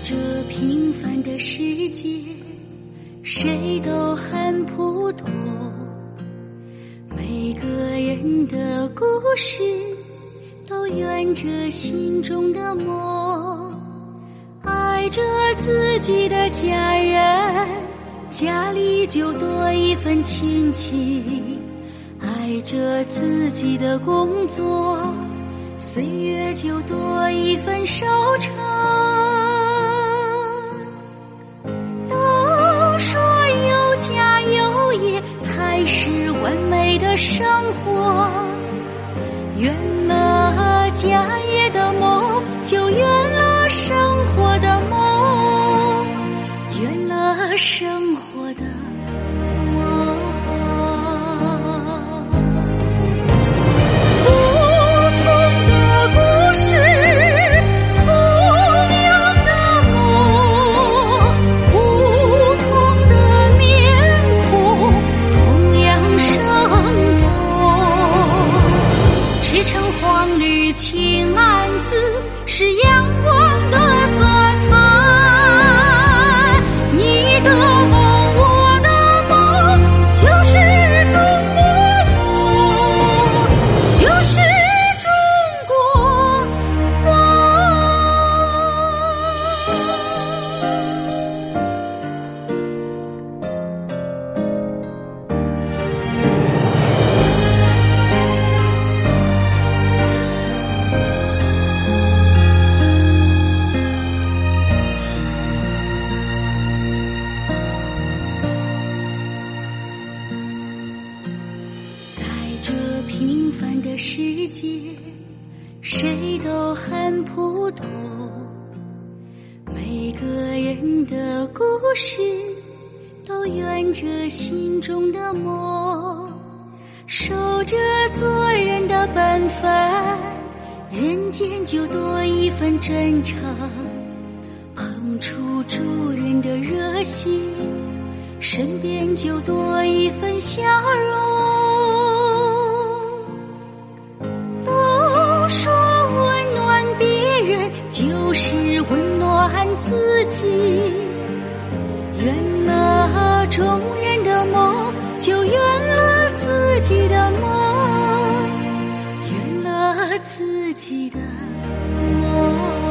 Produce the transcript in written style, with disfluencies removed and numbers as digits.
这平凡的世界，谁都很普通，每个人的故事都圆着心中的梦，爱着自己的家人，家里就多一份亲情，爱着自己的工作，岁月就多一份收成。都说有家有业才是完美的生活，圆了家业的梦，就圆了生活的梦，圆了生活的梦。不同的故事，同样的梦，不同的面孔，同样生动。驰骋黄绿青蓝紫，是阳光的色彩。你的梦，我的梦，就是中国梦，就是中国在这平凡的世界，谁都很普通，每个人的故事都圆着心中的梦，守着做人的本分，人间就多一份真诚，碰触助人的热心，身边就多一份笑容。都说温暖别人就是温暖自己，圆了众人的梦，就圆了自己的梦，圆了自己的梦。